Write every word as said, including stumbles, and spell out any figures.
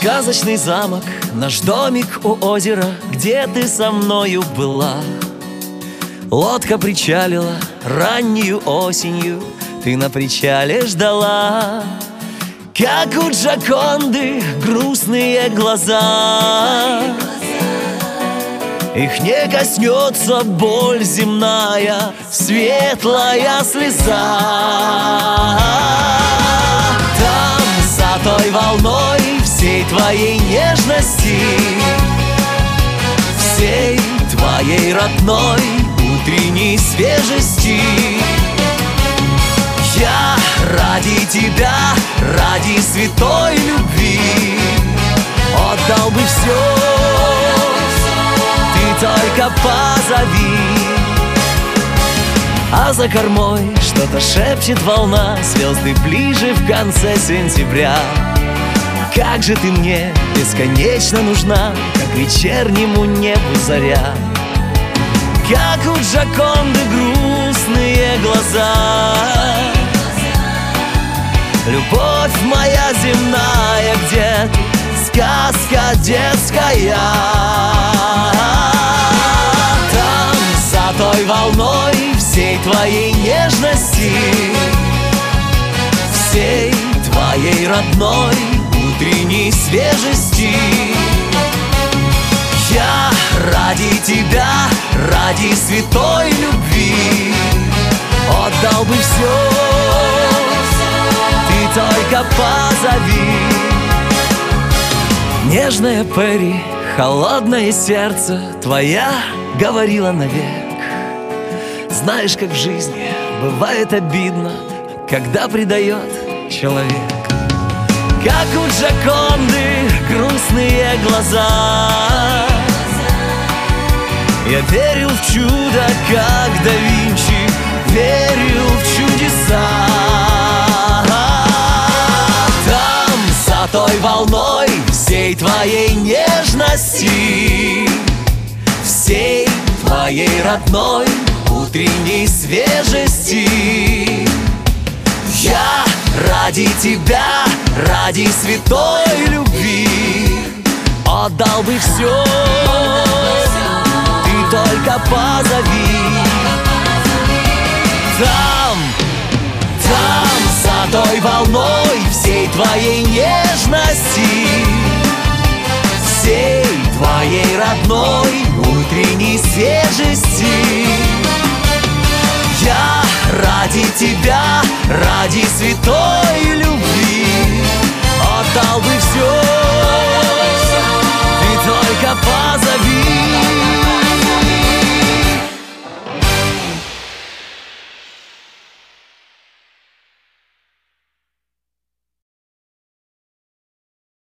сказочный замок, наш домик у озера, где ты со мною была. Лодка причалила раннею осенью, ты на причале ждала. Как у Джоконды грустные глаза, их не коснется боль земная, светлая слеза. Там, за той волной всей твоей нежности, всей твоей родной утренней свежести, я ради тебя, ради святой любви отдал бы все, ты только позови. А за кормой что-то шепчет волна, звезды ближе в конце сентября. Как же ты мне бесконечно нужна, как вечернему небу заря. Как у Джоконды грустные глаза, любовь моя земная, где ты, сказка детская. Там, за той волной всей твоей нежности, всей твоей родной утренней свежести, я ради тебя, ради святой любви отдал бы все, ты только позови. Нежная Перри, холодное сердце, твоя говорила навек. Знаешь, как в жизни бывает обидно, когда предает человек. Как у Джоконды грустные глаза, я верил в чудо, как да Винчи верил в чудеса. Там, за той волной всей твоей нежности, всей твоей родной утренней свежести, я ради тебя, ради святой любви отдал бы все, ты только позови. Там, там, за той волной всей твоей нежности, всей твоей родной утренней свежести, я ради тебя, ради святой любви отдал бы все,